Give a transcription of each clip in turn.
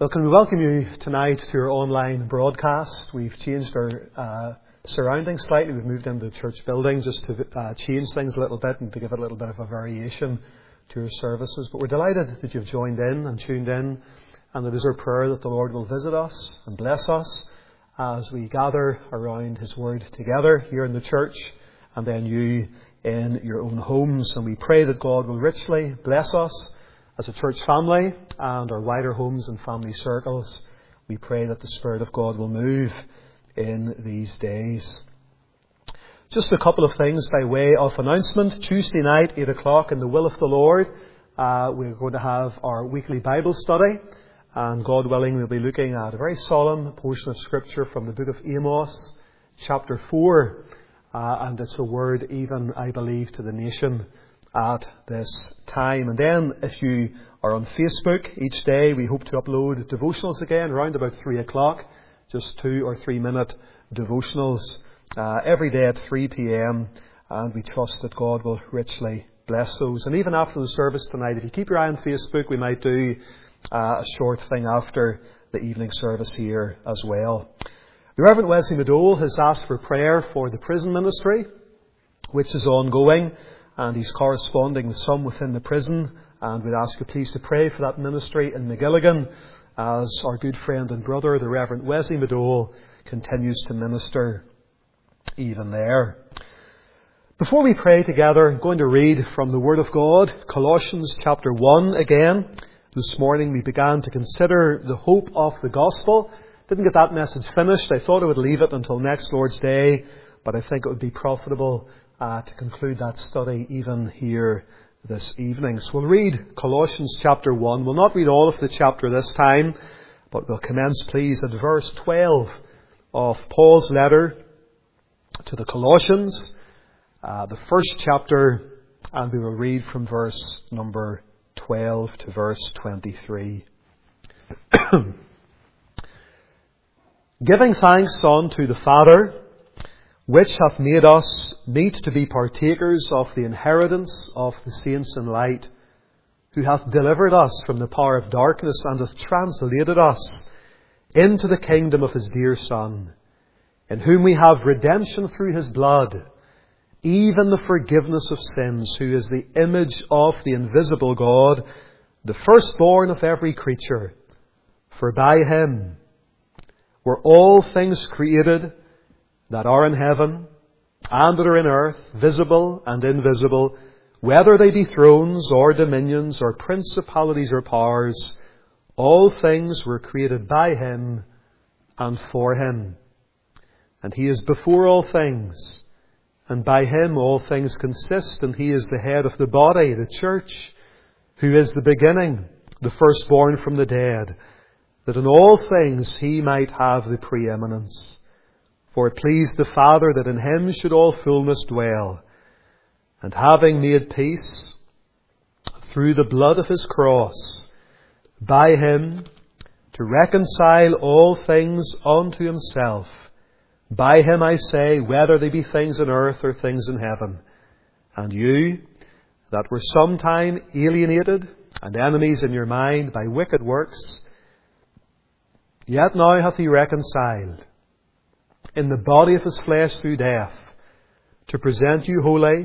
Well, can we welcome you tonight to our online broadcast. We've changed our surroundings slightly. We've moved into the church building just to change things a little bit and to give it a little bit of a variation to our services. But we're delighted that you've joined in and tuned in, and it is our prayer that the Lord will visit us and bless us as we gather around His Word together here in the church, and then you in your own homes. And we pray that God will richly bless us as a church family and our wider homes and family circles. We pray that the Spirit of God will move in these days. Just a couple of things by way of announcement. Tuesday night, 8 o'clock, in the will of the Lord, we're going to have our weekly Bible study. And God willing, we'll be looking at a very solemn portion of Scripture from the book of Amos, chapter 4. And it's a word even, I believe, to the nation at this time. And then if you are on Facebook each day, we hope to upload devotionals again around about 3 o'clock, just 2 or 3 minute devotionals every day at 3 p.m. and we trust that God will richly bless those. And even after the service tonight, if you keep your eye on Facebook, we might do a short thing after the evening service here as well. The Reverend Wesley Madole has asked for prayer for the prison ministry, which is ongoing, and he's corresponding with some within the prison, and we'd ask you please to pray for that ministry in Magilligan as our good friend and brother, the Reverend Wesley Madole, continues to minister even there. Before we pray together, I'm going to read from the Word of God, Colossians chapter 1 again. This morning we began to consider the hope of the gospel. Didn't get that message finished. I thought I would leave it until next Lord's Day, but I think it would be profitable to conclude that study even here this evening. So we'll read Colossians chapter 1. We'll not read all of the chapter this time, but we'll commence, please, at verse 12 of Paul's letter to the Colossians, the first chapter, and we will read from verse number 12 to verse 23. Giving thanks unto the Father, which hath made us meet to be partakers of the inheritance of the saints in light, who hath delivered us from the power of darkness, and hath translated us into the kingdom of His dear Son, in whom we have redemption through His blood, even the forgiveness of sins, who is the image of the invisible God, the firstborn of every creature. For by Him were all things created, that are in heaven and that are in earth, visible and invisible, whether they be thrones or dominions or principalities or powers. All things were created by Him and for Him. And He is before all things, and by Him all things consist, and He is the head of the body, the church, who is the beginning, the firstborn from the dead, that in all things He might have the preeminence. For it pleased the Father that in Him should all fullness dwell, and having made peace through the blood of His cross, by Him to reconcile all things unto Himself. By Him, I say, whether they be things on earth or things in heaven. And you, that were sometime alienated and enemies in your mind by wicked works, yet now hath He reconciled in the body of His flesh through death, to present you holy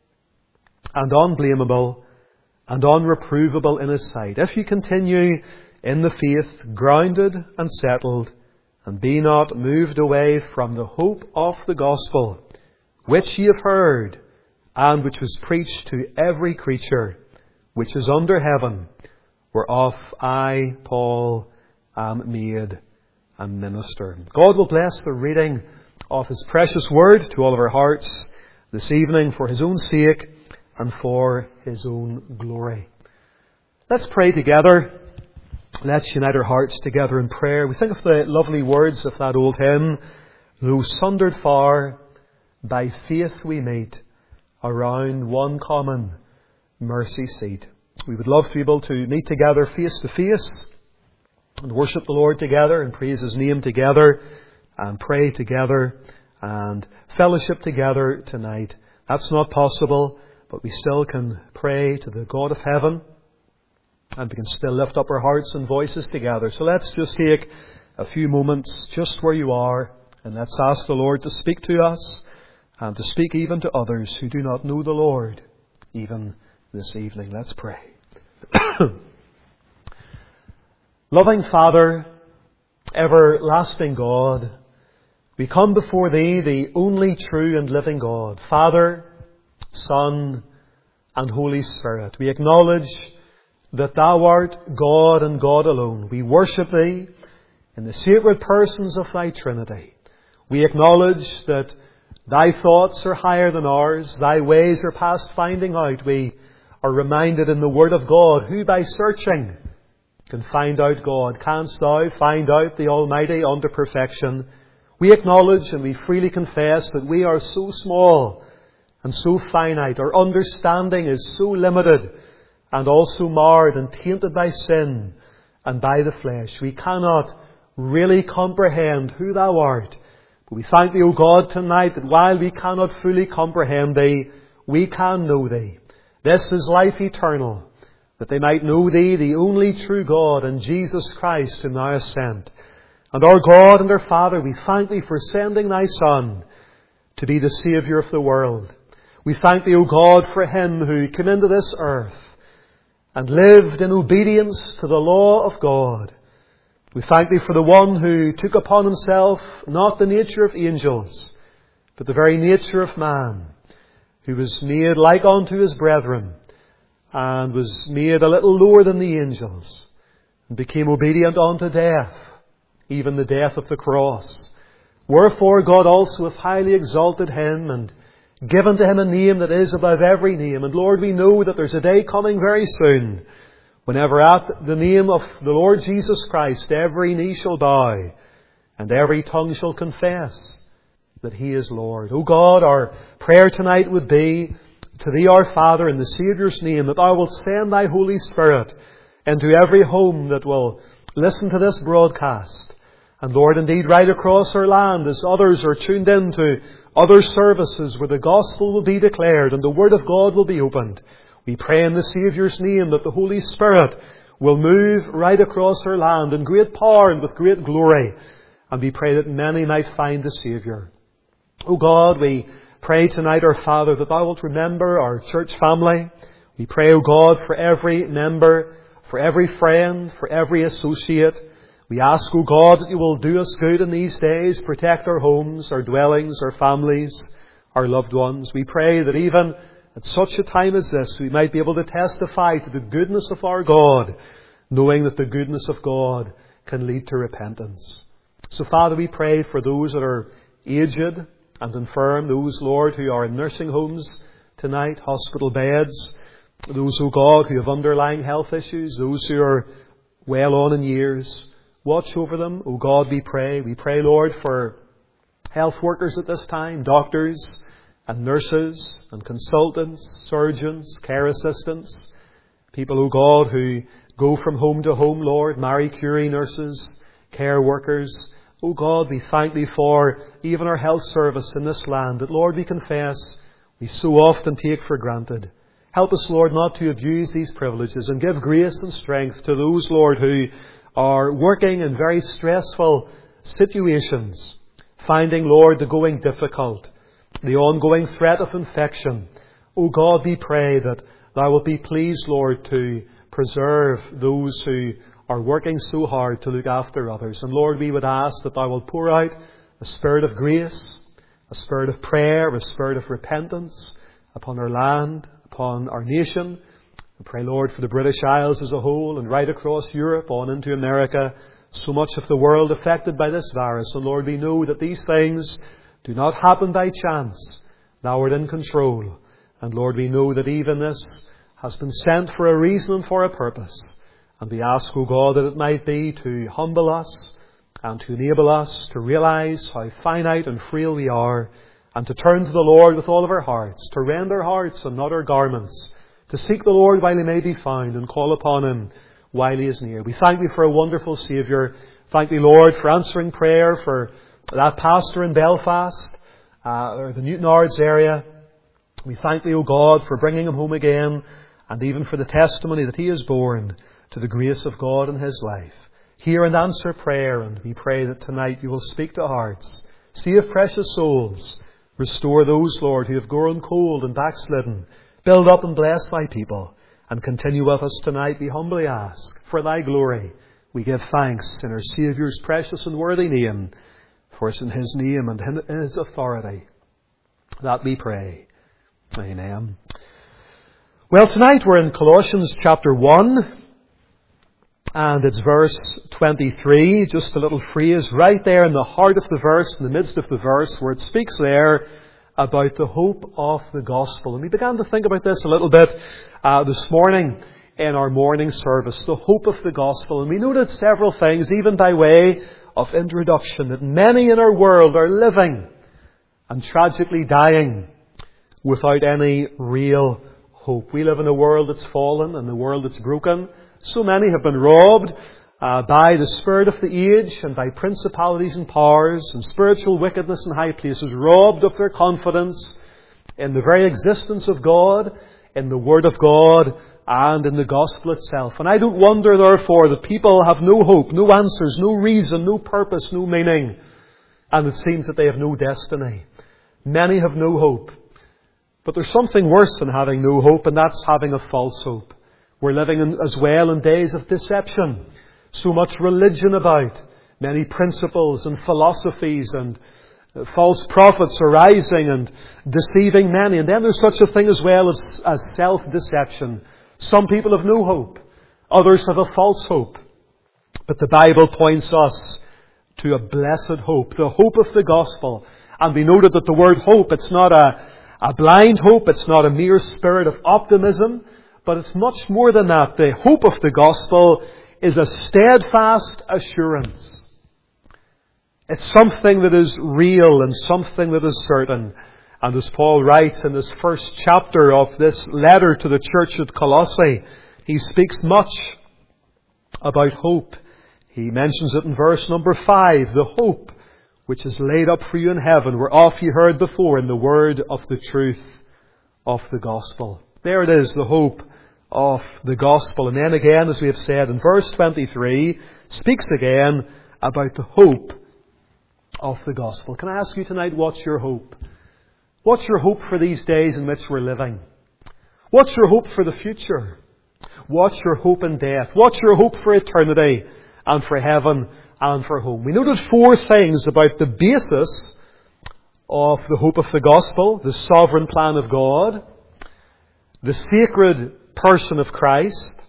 and unblameable and unreprovable in His sight, if you continue in the faith, grounded and settled, and be not moved away from the hope of the gospel, which ye have heard, and which was preached to every creature which is under heaven, whereof I, Paul, am made a minister. God will bless the reading of His precious word to all of our hearts this evening for His own sake and for His own glory. Let's pray together. Let's unite our hearts together in prayer. We think of the lovely words of that old hymn, though sundered far, by faith we meet, around one common mercy seat. We would love to be able to meet together face to face and worship the Lord together and praise His name together and pray together and fellowship together tonight. That's not possible, but we still can pray to the God of heaven and we can still lift up our hearts and voices together. So let's just take a few moments just where you are, and let's ask the Lord to speak to us and to speak even to others who do not know the Lord, even this evening. Let's pray. Loving Father, everlasting God, we come before Thee, the only true and living God, Father, Son, and Holy Spirit. We acknowledge that Thou art God and God alone. We worship Thee in the sacred persons of Thy Trinity. We acknowledge that Thy thoughts are higher than ours. Thy ways are past finding out. We are reminded in the Word of God, who by searching can find out God. Canst Thou find out the Almighty unto perfection? We acknowledge and we freely confess that we are so small and so finite. Our understanding is so limited and also marred and tainted by sin and by the flesh. We cannot really comprehend who Thou art. But we thank Thee, O God, tonight that while we cannot fully comprehend Thee, we can know Thee. This is life eternal, that they might know Thee, the only true God, and Jesus Christ whom Thou hast sent. And our God and our Father, we thank Thee for sending Thy Son to be the Saviour of the world. We thank Thee, O God, for Him who came into this earth and lived in obedience to the law of God. We thank Thee for the one who took upon Himself not the nature of angels, but the very nature of man, who was made like unto His brethren, and was made a little lower than the angels, and became obedient unto death, even the death of the cross. Wherefore God also hath highly exalted Him, and given to Him a name that is above every name. And Lord, we know that there's a day coming very soon, whenever at the name of the Lord Jesus Christ every knee shall bow, and every tongue shall confess that He is Lord. O God, our prayer tonight would be to Thee, our Father, in the Saviour's name, that Thou wilt send Thy Holy Spirit into every home that will listen to this broadcast. And Lord, indeed, right across our land, as others are tuned in to other services where the gospel will be declared and the Word of God will be opened, we pray in the Saviour's name that the Holy Spirit will move right across our land in great power and with great glory. And we pray that many might find the Saviour. O God, we pray tonight, our Father, that Thou wilt remember our church family. We pray, O God, for every member, for every friend, for every associate. We ask, O God, that You will do us good in these days, protect our homes, our dwellings, our families, our loved ones. We pray that even at such a time as this, we might be able to testify to the goodness of our God, knowing that the goodness of God can lead to repentance. So, Father, we pray for those that are aged and infirm, those, Lord, who are in nursing homes tonight, hospital beds, those, O God, who have underlying health issues, those who are well on in years. Watch over them, O God, we pray. We pray, Lord, for health workers at this time, doctors and nurses and consultants, surgeons, care assistants, people, O God, who go from home to home, Lord, Marie Curie nurses, care workers. O God, we thank Thee for even our health service in this land that, Lord, we confess we so often take for granted. Help us, Lord, not to abuse these privileges, and give grace and strength to those, Lord, who are working in very stressful situations, finding, Lord, the going difficult, the ongoing threat of infection. O God, we pray that Thou wilt be pleased, Lord, to preserve those who are working so hard to look after others. And Lord, we would ask that Thou wilt pour out a spirit of grace, a spirit of prayer, a spirit of repentance upon our land, upon our nation. We pray, Lord, for the British Isles as a whole and right across Europe on into America, so much of the world affected by this virus. And Lord, we know that these things do not happen by chance. Thou art in control. And Lord, we know that even this has been sent for a reason and for a purpose. And we ask, O God, that it might be to humble us and to enable us to realize how finite and frail we are, and to turn to the Lord with all of our hearts, to rend our hearts and not our garments, to seek the Lord while He may be found and call upon Him while He is near. We thank Thee for a wonderful Saviour. Thank Thee, Lord, for answering prayer for that pastor in Belfast, or the Newtonards area. We thank Thee, O God, for bringing him home again, and even for the testimony that he has borne. to the grace of God in his life. Hear and answer prayer, and we pray that tonight you will speak to hearts. Save precious souls. Restore those, Lord, who have grown cold and backslidden. Build up and bless thy people. And continue with us tonight, we humbly ask. For thy glory, we give thanks in our Saviour's precious and worthy name. For it's in his name and in his authority that we pray. Amen. Well, tonight we're in Colossians chapter 1. And it's verse 23, just a little phrase right there in the heart of the verse, in the midst of the verse, where it speaks there about the hope of the gospel. And we began to think about this a little bit this morning in our morning service, the hope of the gospel. And we noted several things, even by way of introduction, that many in our world are living and tragically dying without any real hope. We live in a world that's fallen and a world that's broken. So many have been robbed by the spirit of the age and by principalities and powers and spiritual wickedness in high places, robbed of their confidence in the very existence of God, in the Word of God, and in the gospel itself. And I don't wonder, therefore, that people have no hope, no answers, no reason, no purpose, no meaning, and it seems that they have no destiny. Many have no hope. But there's something worse than having no hope, and that's having a false hope. We're living as well in days of deception. So much religion about. Many principles and philosophies and false prophets arising and deceiving many. And then there's such a thing as well as self-deception. Some people have no hope. Others have a false hope. But the Bible points us to a blessed hope. The hope of the gospel. And we noted that the word hope, it's not a blind hope. It's not a mere spirit of optimism. But it's much more than that. The hope of the gospel is a steadfast assurance. It's something that is real and something that is certain. And as Paul writes in this first chapter of this letter to the church at Colossae, he speaks much about hope. He mentions it in verse number 5, the hope which is laid up for you in heaven, whereof you heard before in the word of the truth of the gospel. There it is, the hope of the gospel. And then again, as we have said in verse 23, speaks again about the hope of the gospel. Can I ask you tonight, what's your hope? What's your hope for these days in which we're living? What's your hope for the future? What's your hope in death? What's your hope for eternity and for heaven and for home? We noted 4 things about the basis of the hope of the gospel: the sovereign plan of God, the sacred person of Christ,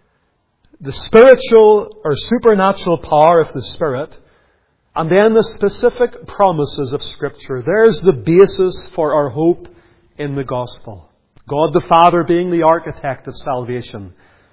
the spiritual or supernatural power of the Spirit, and then the specific promises of Scripture. There's the basis for our hope in the gospel. God the Father being the architect of salvation.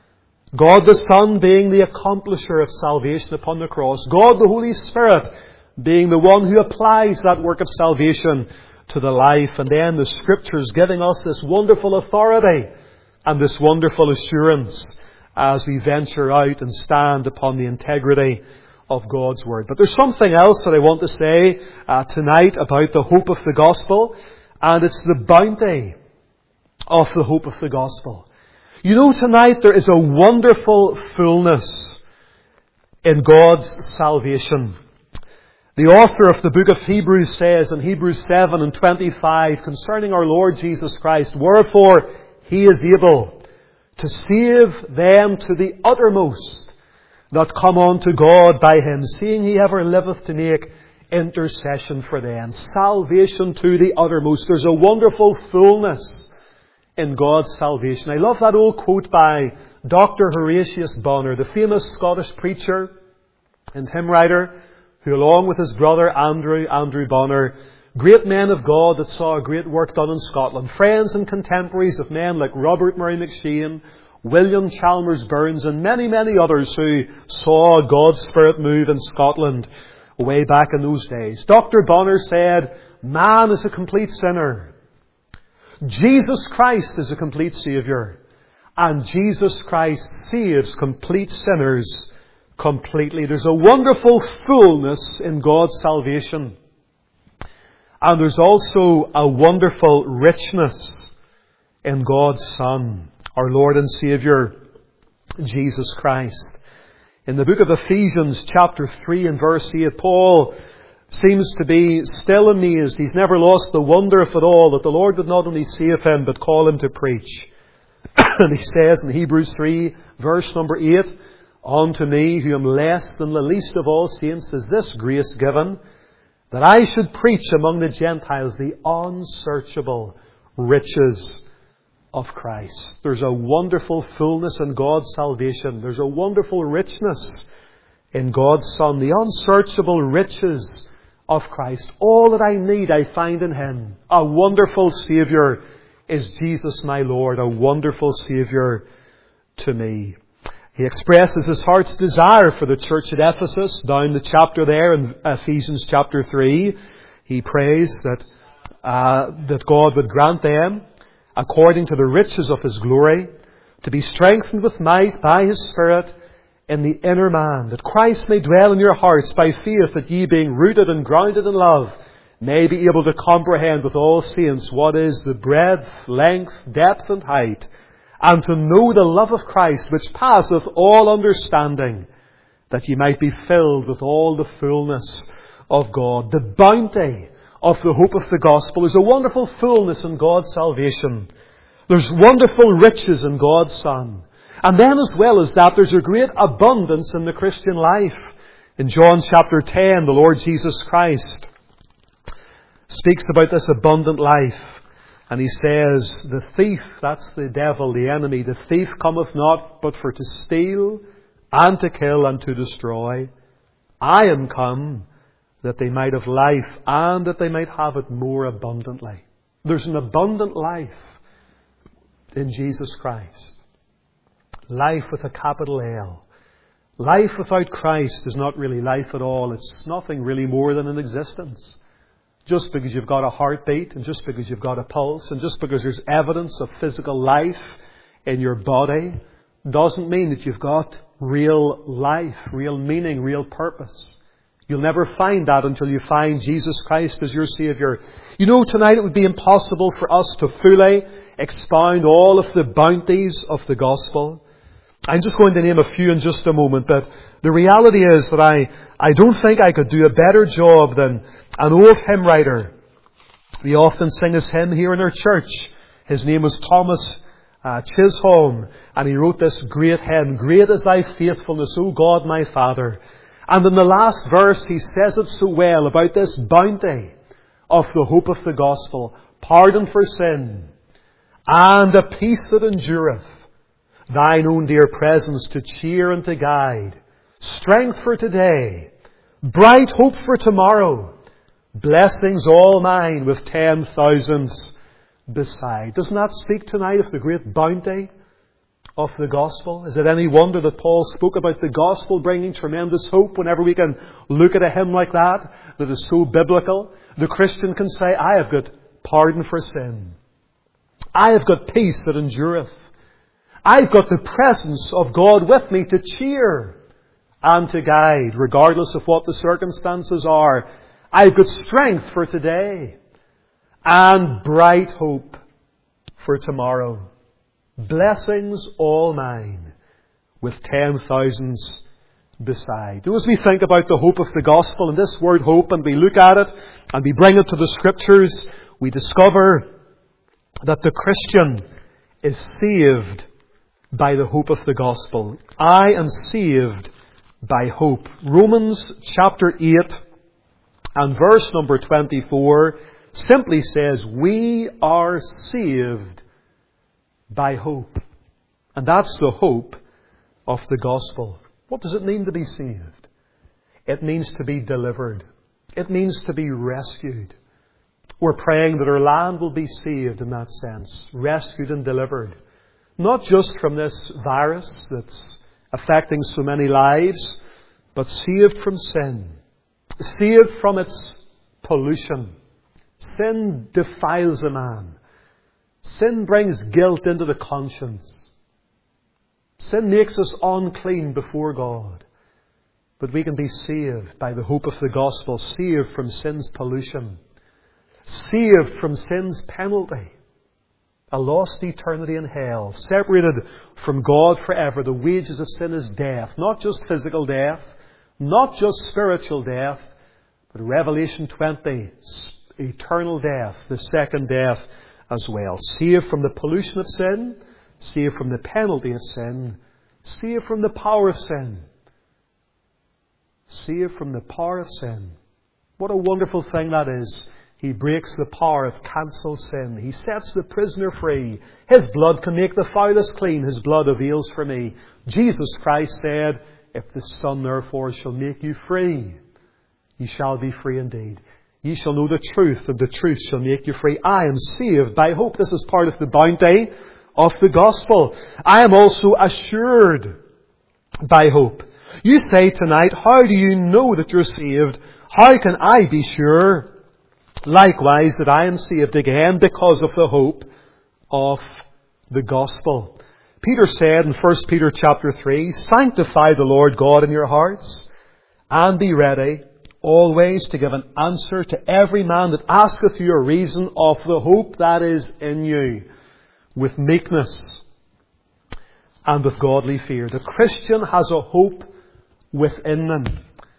God the Son being the accomplisher of salvation upon the cross. God the Holy Spirit being the one who applies that work of salvation to the life. And then the Scriptures giving us this wonderful authority and this wonderful assurance as we venture out and stand upon the integrity of God's Word. But there's something else that I want to say tonight about the hope of the gospel, and it's the bounty of the hope of the gospel. You know, tonight there is a wonderful fullness in God's salvation. The author of the book of Hebrews says in Hebrews 7:25 concerning our Lord Jesus Christ, wherefore He is able to save them to the uttermost that come unto God by Him, seeing He ever liveth to make intercession for them. Salvation to the uttermost. There's a wonderful fullness in God's salvation. I love that old quote by Dr. Horatius Bonar, the famous Scottish preacher and hymn writer, who along with his brother Andrew Bonar, great men of God that saw a great work done in Scotland, friends and contemporaries of men like Robert Murray McShane, William Chalmers Burns, and many, many others who saw God's Spirit move in Scotland way back in those days. Dr. Bonar said, man is a complete sinner. Jesus Christ is a complete Saviour. And Jesus Christ saves complete sinners completely. There's a wonderful fullness in God's salvation. And there's also a wonderful richness in God's Son, our Lord and Saviour, Jesus Christ. In the book of Ephesians, chapter 3 and verse 8, Paul seems to be still amazed. He's never lost the wonder of it all, that the Lord would not only save him, but call him to preach. And he says in Hebrews 3, verse number 8, "Unto me, who am less than the least of all saints, is this grace given, that I should preach among the Gentiles the unsearchable riches of Christ." There's a wonderful fullness in God's salvation. There's a wonderful richness in God's Son. The unsearchable riches of Christ. All that I need, I find in Him. A wonderful Saviour is Jesus my Lord. A wonderful Saviour to me. He expresses his heart's desire for the church at Ephesus. Down the chapter there in Ephesians chapter 3, he prays that God would grant them, according to the riches of His glory, to be strengthened with might by His Spirit in the inner man, that Christ may dwell in your hearts by faith, that ye, being rooted and grounded in love, may be able to comprehend with all saints what is the breadth, length, depth, and height, and to know the love of Christ, which passeth all understanding, that ye might be filled with all the fullness of God. The bounty of the hope of the gospel. There's a wonderful fullness in God's salvation. There's wonderful riches in God's Son. And then as well as that, there's a great abundance in the Christian life. In John chapter 10, the Lord Jesus Christ speaks about this abundant life. And He says, "The thief," that's the devil, the enemy, "the thief cometh not but for to steal and to kill and to destroy. I am come that they might have life, and that they might have it more abundantly." There's an abundant life in Jesus Christ. Life with a capital L. Life without Christ is not really life at all. It's nothing really more than an existence. Just because you've got a heartbeat, and just because you've got a pulse, and just because there's evidence of physical life in your body, doesn't mean that you've got real life, real meaning, real purpose. You'll never find that until you find Jesus Christ as your Saviour. You know, tonight it would be impossible for us to fully expound all of the bounties of the gospel. I'm just going to name a few in just a moment, but the reality is that I don't think I could do a better job than an old hymn writer. We often sing his hymn here in our church. His name was Thomas Chisholm, and he wrote this great hymn, "Great is thy faithfulness, O God my Father." And in the last verse he says it so well about this bounty of the hope of the gospel. Pardon for sin, and a peace that endureth, thine own dear presence to cheer and to guide, strength for today, bright hope for tomorrow, blessings all mine with 10,000s beside. Doesn't that speak tonight of the great bounty of the gospel? Is it any wonder that Paul spoke about the gospel bringing tremendous hope whenever we can look at a hymn like that is so biblical? The Christian can say, "I have got pardon for sin. I have got peace that endureth. I've got the presence of God with me to cheer and to guide, regardless of what the circumstances are. I've got strength for today and bright hope for tomorrow. Blessings all mine with 10,000s beside." As we think about the hope of the gospel and this word hope, and we look at it and we bring it to the Scriptures, we discover that the Christian is saved by the hope of the gospel. I am saved by hope. Romans chapter 8 and verse number 24 simply says, we are saved by hope. And that's the hope of the gospel. What does it mean to be saved? It means to be delivered. It means to be rescued. We're praying that our land will be saved in that sense. Rescued and delivered. Not just from this virus that's affecting so many lives, but saved from sin. Saved from its pollution. Sin defiles a man. Sin brings guilt into the conscience. Sin makes us unclean before God. But we can be saved by the hope of the gospel. Saved from sin's pollution. Saved from sin's penalty. a lost eternity in hell, separated from God forever. The wages of sin is death, not just physical death, not just spiritual death, but Revelation 20, eternal death, the second death as well. Saved from the pollution of sin, saved from the penalty of sin, saved from the power of sin. Saved from the power of sin. What a wonderful thing that is. He breaks the power of cancelled sin. He sets the prisoner free. His blood can make the foulest clean. His blood avails for me. Jesus Christ said, if the Son therefore shall make you free, ye shall be free indeed. Ye shall know the truth, and the truth shall make you free. I am saved by hope. This is part of the bounty of the gospel. I am also assured by hope. You say tonight, how do you know that you're saved? How can I be sure? Likewise, that I am saved again because of the hope of the gospel. Peter said in 1 Peter chapter 3, sanctify the Lord God in your hearts, and be ready always to give an answer to every man that asketh you a reason of the hope that is in you, with meekness and with godly fear. The Christian has a hope within them.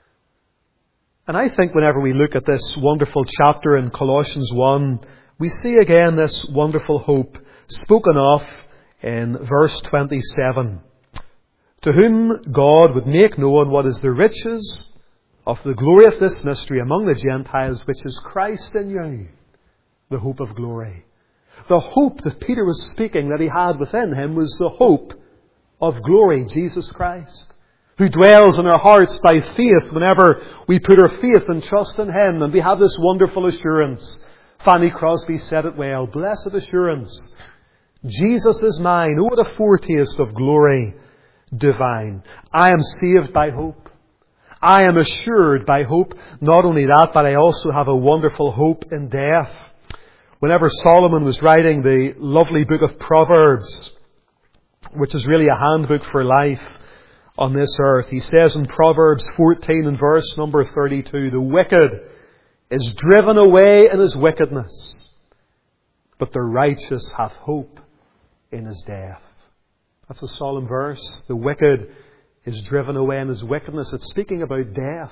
And I think whenever we look at this wonderful chapter in Colossians 1, we see again this wonderful hope spoken of in verse 27. To whom God would make known what is the riches of the glory of this mystery among the Gentiles, which is Christ in you, the hope of glory. The hope that Peter was speaking that he had within him was the hope of glory, Jesus Christ, who dwells in our hearts by faith whenever we put our faith and trust in Him. And we have this wonderful assurance. Fanny Crosby said it well. Blessed assurance. Jesus is mine. Oh, what a foretaste of glory divine. I am saved by hope. I am assured by hope. Not only that, but I also have a wonderful hope in death. Whenever Solomon was writing the lovely book of Proverbs, which is really a handbook for life on this earth, he says in Proverbs 14 and verse number 32, the wicked is driven away in his wickedness, but the righteous hath hope in his death. That's a solemn verse. The wicked is driven away in his wickedness. It's speaking about death.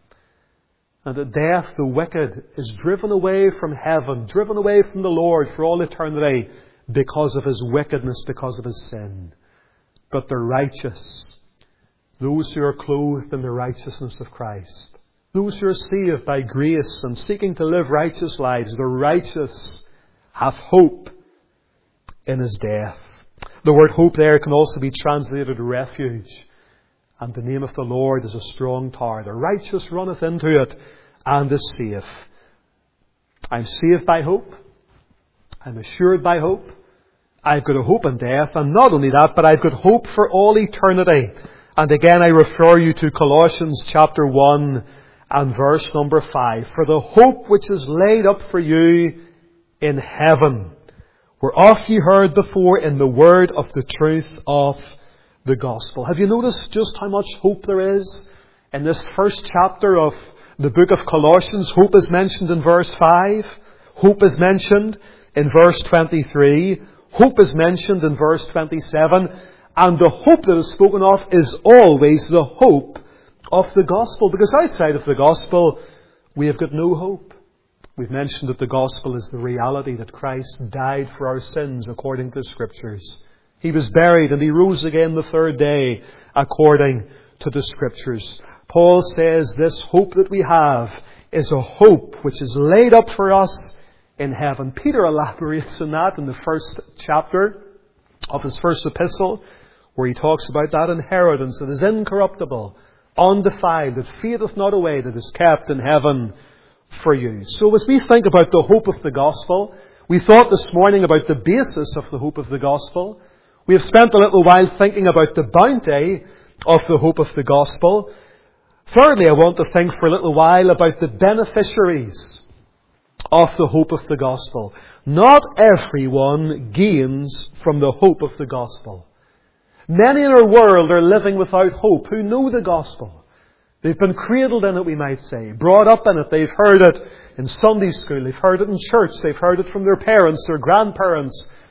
And at death, the wicked is driven away from heaven, driven away from the Lord for all eternity because of his wickedness, because of his sin. But the righteous, those who are clothed in the righteousness of Christ, those who are saved by grace and seeking to live righteous lives, the righteous have hope in his death. The word hope there can also be translated refuge. And the name of the Lord is a strong tower. The righteous runneth into it and is safe. I'm saved by hope. I'm assured by hope. I've got a hope in death. And not only that, but I've got hope for all eternity. And again, I refer you to Colossians chapter 1 and verse number 5. For the hope which is laid up for you in heaven, whereof ye heard before in the word of the truth of the gospel. Have you noticed just how much hope there is in this first chapter of the book of Colossians? Hope is mentioned in verse 5. Hope is mentioned in verse 23. Hope is mentioned in verse 27. And the hope that is spoken of is always the hope of the gospel. Because outside of the gospel, we have got no hope. We've mentioned that the gospel is the reality that Christ died for our sins according to the Scriptures. He was buried and He rose again the third day according to the Scriptures. Paul says this hope that we have is a hope which is laid up for us in heaven. Peter elaborates on that in the first chapter of his first epistle, where he talks about that inheritance that is incorruptible, undefiled, that fadeth not away, that is kept in heaven for you. So as we think about the hope of the gospel, we thought this morning about the basis of the hope of the gospel. We have spent a little while thinking about the bounty of the hope of the gospel. Thirdly, I want to think for a little while about the beneficiaries of the hope of the gospel. Not everyone gains from the hope of the gospel. Many in our world are living without hope who know the gospel. They've been cradled in it, we might say, brought up in it. They've heard it in Sunday school. They've heard it in church. They've heard it from their parents, their grandparents,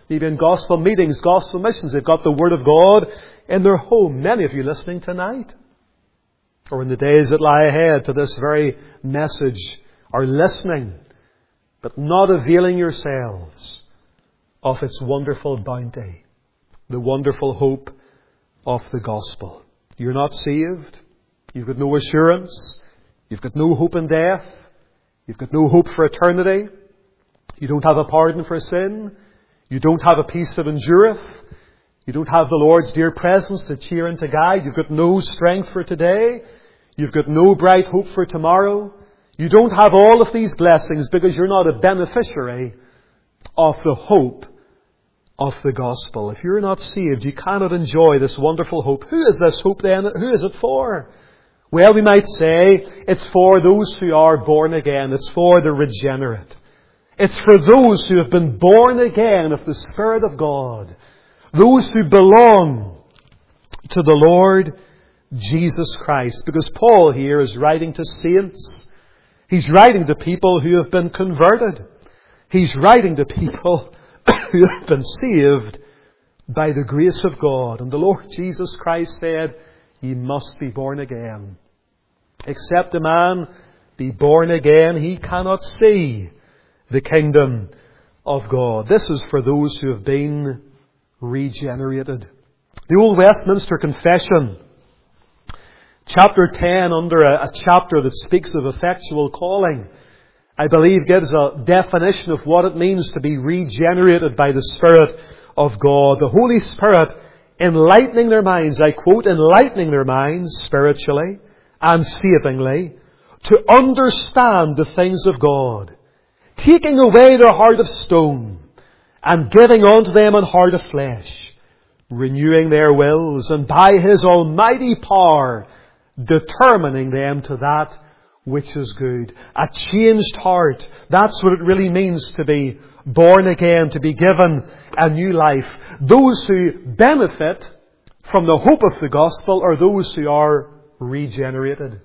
maybe in gospel meetings, gospel missions. They've got the Word of God in their home. Many of you listening tonight, or in the days that lie ahead to this very message, are listening, but not availing yourselves of its wonderful bounty, the wonderful hope of the gospel. You're not saved. You've got no assurance. You've got no hope in death. You've got no hope for eternity. You don't have a pardon for sin. You don't have a peace that endureth. You don't have the Lord's dear presence to cheer and to guide. You've got no strength for today. You've got no bright hope for tomorrow. You don't have all of these blessings because you're not a beneficiary of the hope of the gospel. If you're not saved, you cannot enjoy this wonderful hope. Who is this hope then? Who is it for? Well, we might say it's for those who are born again. It's for the regenerate. It's for those who have been born again of the Spirit of God. Those who belong to the Lord Jesus Christ. Because Paul here is writing to saints. He's writing to people who have been converted. He's writing to people who have been saved by the grace of God. And the Lord Jesus Christ said, "Ye must be born again. Except a man be born again, he cannot see the kingdom of God." This is for those who have been regenerated. The Old Westminster Confession, chapter 10, under a chapter that speaks of effectual calling, I believe gives a definition of what it means to be regenerated by the Spirit of God. The Holy Spirit enlightening their minds, I quote, enlightening their minds spiritually and savingly to understand the things of God, taking away their heart of stone and giving unto them an heart of flesh, renewing their wills, and by His almighty power determining them to that which is good. A changed heart. That's what it really means to be born again, to be given a new life. Those who benefit from the hope of the gospel are those who are regenerated.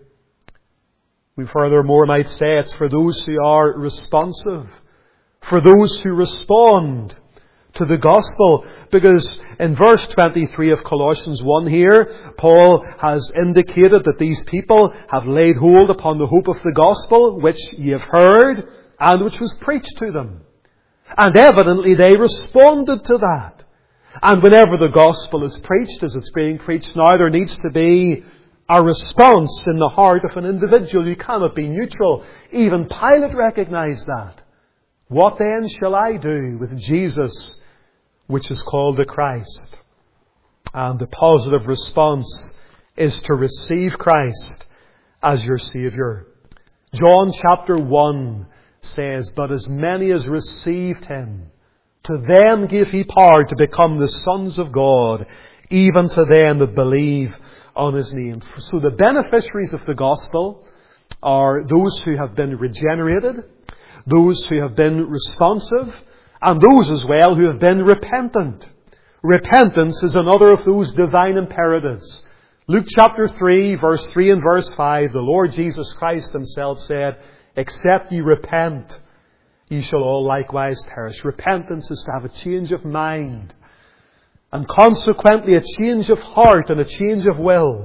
We furthermore might say it's for those who are responsive, for those who respond to the gospel. Because in verse 23 of Colossians 1 here, Paul has indicated that these people have laid hold upon the hope of the gospel, which ye have heard and which was preached to them. And evidently they responded to that. And whenever the gospel is preached, as it's being preached now, there needs to be a response in the heart of an individual. You cannot be neutral. Even Pilate recognized that. What then shall I do with Jesus, which is called the Christ? And the positive response is to receive Christ as your Saviour. John chapter 1 says, "But as many as received Him, to them gave He power to become the sons of God, even to them that believe on His name." So the beneficiaries of the gospel are those who have been regenerated, those who have been responsive, and those as well who have been repentant. Repentance is another of those divine imperatives. Luke chapter 3, verse 3 and verse 5, the Lord Jesus Christ Himself said, "Except ye repent, ye shall all likewise perish." Repentance is to have a change of mind, and consequently a change of heart and a change of will.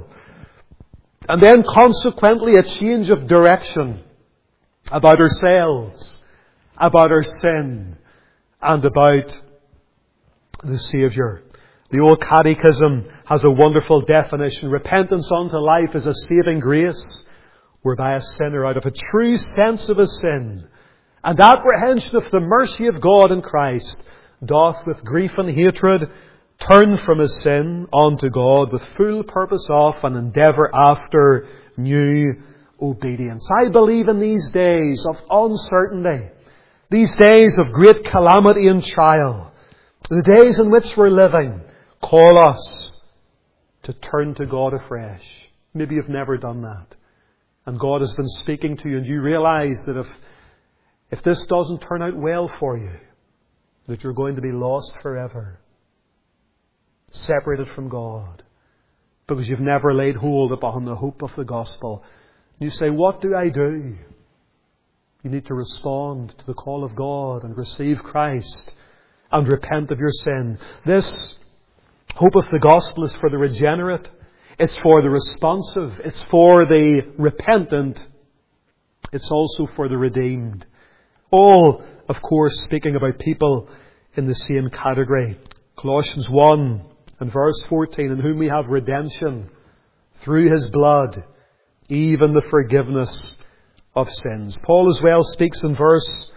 And then consequently a change of direction about ourselves, about our sin, and about the Saviour. The old Catechism has a wonderful definition. Repentance unto life is a saving grace, whereby a sinner, out of a true sense of his sin and apprehension of the mercy of God in Christ, doth with grief and hatred turn from his sin unto God with full purpose of and endeavour after new obedience. I believe in these days of uncertainty, these days of great calamity and trial, the days in which we're living, call us to turn to God afresh. Maybe you've never done that, and God has been speaking to you, and you realise that if this doesn't turn out well for you, that you're going to be lost forever, separated from God, because you've never laid hold upon the hope of the gospel. You say, "What do I do?" You need to respond to the call of God and receive Christ and repent of your sin. This hope of the gospel is for the regenerate. It's for the responsive. It's for the repentant. It's also for the redeemed. All, of course, speaking about people in the same category. Colossians 1 and verse 14, in whom we have redemption through His blood, even the forgiveness of sins. Paul as well speaks in verse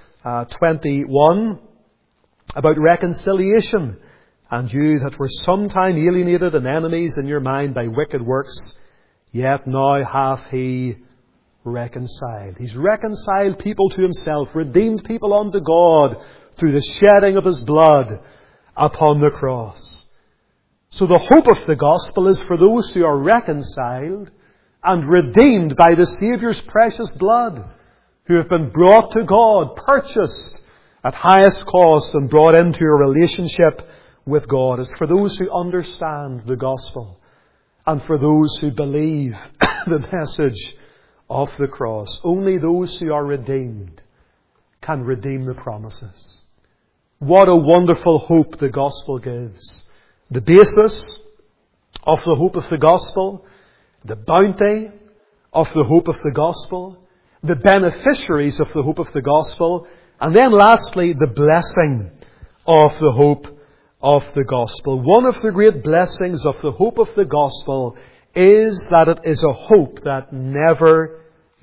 21 about reconciliation. And you that were sometime alienated and enemies in your mind by wicked works, yet now hath He reconciled. He's reconciled people to Himself, redeemed people unto God through the shedding of His blood upon the cross. So the hope of the gospel is for those who are reconciled and redeemed by the Saviour's precious blood, who have been brought to God, purchased at highest cost and brought into a relationship with God. It's for those who understand the gospel and for those who believe the message of the cross. Only those who are redeemed can redeem the promises. What a wonderful hope the gospel gives. The basis of the hope of the gospel, the bounty of the hope of the gospel, the beneficiaries of the hope of the gospel, and then lastly, the blessing of the hope of the gospel. One of the great blessings of the hope of the gospel is that it is a hope that never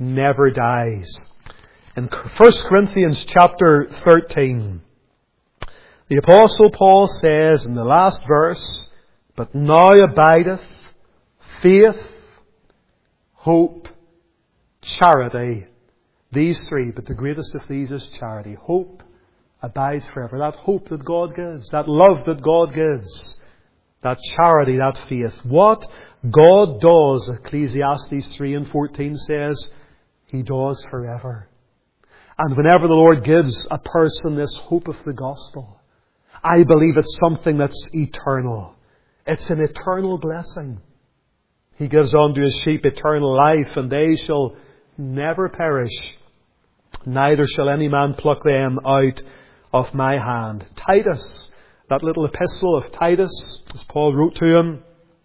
dies. In 1 Corinthians chapter 13, the Apostle Paul says in the last verse, but now abideth faith, hope, charity. These three, but the greatest of these is charity. Hope abides forever. That hope that God gives, that love that God gives, that charity, that faith. What God does, Ecclesiastes 3 and 14 says, He does forever. And whenever the Lord gives a person this hope of the gospel, I believe it's something that's eternal. It's an eternal blessing. He gives unto His sheep eternal life, and they shall never perish, neither shall any man pluck them out of my hand. Titus, that little epistle of Titus, as Paul wrote to him,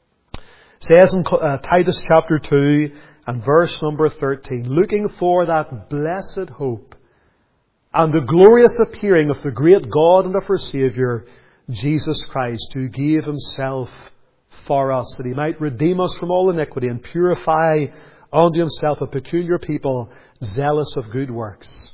says in Titus chapter 2 and verse number 13, looking for that blessed hope and the glorious appearing of the great God and of our Saviour, Jesus Christ, who gave Himself for us, that He might redeem us from all iniquity and purify unto Himself a peculiar people, zealous of good works.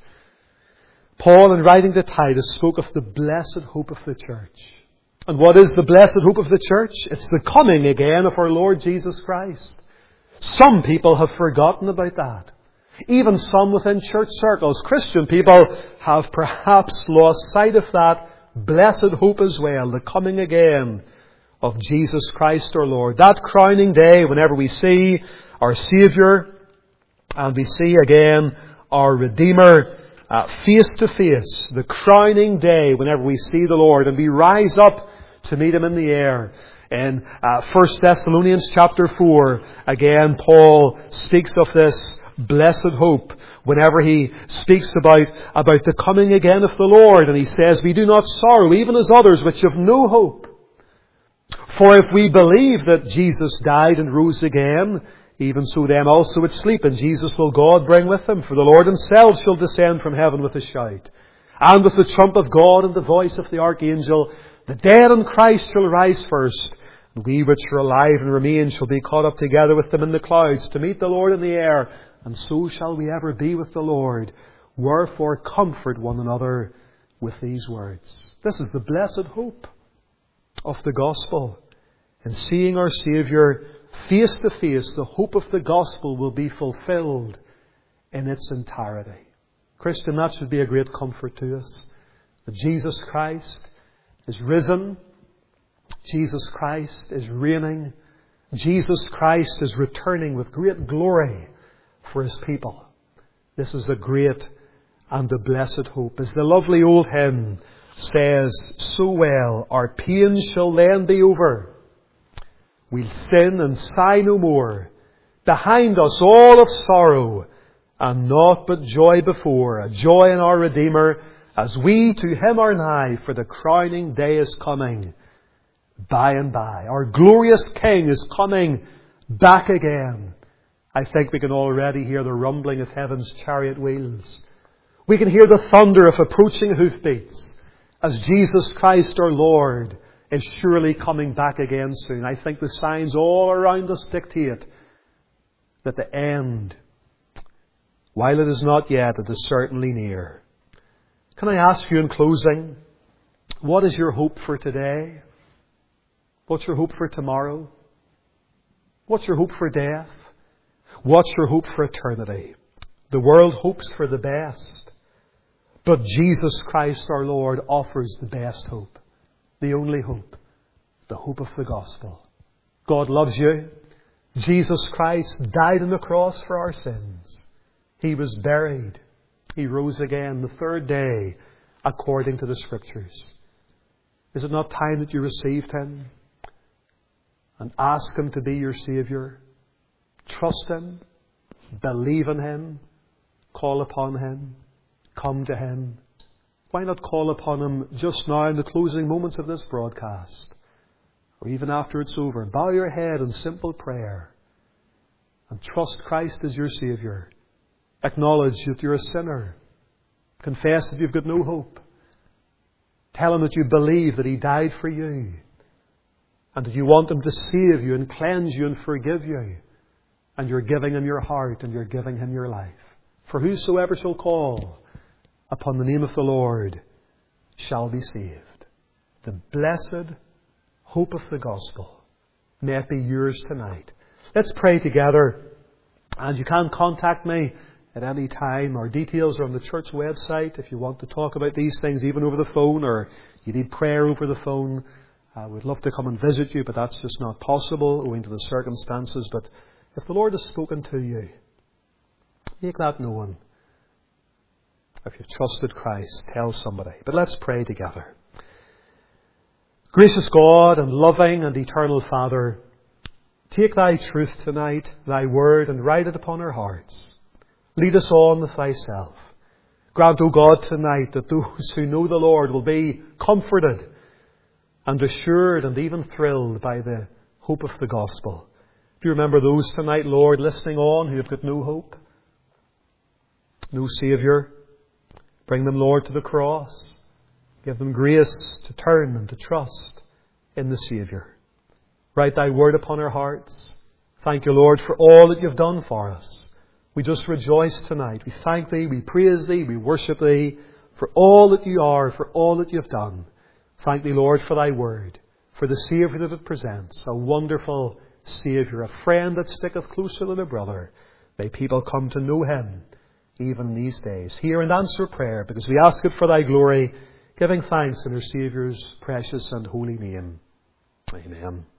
Paul, in writing to Titus, spoke of the blessed hope of the church. And what is the blessed hope of the church? It's the coming again of our Lord Jesus Christ. Some people have forgotten about that. Even some within church circles, Christian people, have perhaps lost sight of that blessed hope as well, the coming again of Jesus Christ our Lord. That crowning day, whenever we see our Saviour and we see again our Redeemer face to face, the crowning day whenever we see the Lord and we rise up to meet Him in the air. In 1 Thessalonians chapter 4, again Paul speaks of this blessed hope whenever he speaks about the coming again of the Lord. And he says, we do not sorrow, even as others which have no hope. For if we believe that Jesus died and rose again, even so them also which sleep in Jesus will God bring with Him. For the Lord Himself shall descend from heaven with a shout, and with the trump of God and the voice of the archangel. The dead in Christ shall rise first, and we which are alive and remain shall be caught up together with them in the clouds to meet the Lord in the air. And so shall we ever be with the Lord. Wherefore comfort one another with these words. This is the blessed hope of the gospel. In seeing our Saviour face to face, the hope of the gospel will be fulfilled in its entirety. Christian, that should be a great comfort to us. That Jesus Christ is risen. Jesus Christ is reigning. Jesus Christ is returning with great glory for His people. This is a great and a blessed hope. As the lovely old hymn says so well, our pains shall then be over. We'll sin and sigh no more. Behind us all of sorrow, and naught but joy before. A joy in our Redeemer, as we to Him are nigh, for the crowning day is coming by and by. Our glorious King is coming back again. I think we can already hear the rumbling of heaven's chariot wheels. We can hear the thunder of approaching hoofbeats as Jesus Christ our Lord is surely coming back again soon. I think the signs all around us dictate that the end, while it is not yet, it is certainly near. Can I ask you in closing, what is your hope for today? What's your hope for tomorrow? What's your hope for death? What's your hope for eternity? The world hopes for the best, but Jesus Christ our Lord offers the best hope, the only hope, the hope of the gospel. God loves you. Jesus Christ died on the cross for our sins. He was buried. He rose again the third day according to the Scriptures. Is it not time that you received Him and ask Him to be your Saviour? Trust Him, believe in Him, call upon Him, come to Him. Why not call upon Him just now in the closing moments of this broadcast, or even after it's over? Bow your head in simple prayer and trust Christ as your Saviour. Acknowledge that you're a sinner. Confess that you've got no hope. Tell Him that you believe that He died for you and that you want Him to save you and cleanse you and forgive you. And you're giving Him your heart and you're giving Him your life. For whosoever shall call upon the name of the Lord shall be saved. The blessed hope of the gospel. May it be yours tonight. Let's pray together. And you can contact me at any time. Our details are on the church website if you want to talk about these things even over the phone, or you need prayer over the phone. We'd love to come and visit you, but that's just not possible owing to the circumstances. But if the Lord has spoken to you, make that known. If you've trusted Christ, tell somebody. But let's pray together. Gracious God and loving and eternal Father, take Thy truth tonight, Thy word, and write it upon our hearts. Lead us on with Thyself. Grant, O God, tonight that those who know the Lord will be comforted and assured and even thrilled by the hope of the gospel. Do you remember those tonight, Lord, listening on who have got no hope, no Saviour? Bring them, Lord, to the cross. Give them grace to turn and to trust in the Saviour. Write Thy word upon our hearts. Thank You, Lord, for all that You've done for us. We just rejoice tonight. We thank Thee, we praise Thee, we worship Thee for all that You are, for all that You've done. Thank Thee, Lord, for Thy word, for the Saviour that it presents, a wonderful Saviour, a friend that sticketh closer than a brother. May people come to know Him even these days. Hear and answer prayer, because we ask it for Thy glory, giving thanks in our Saviour's precious and holy name. Amen.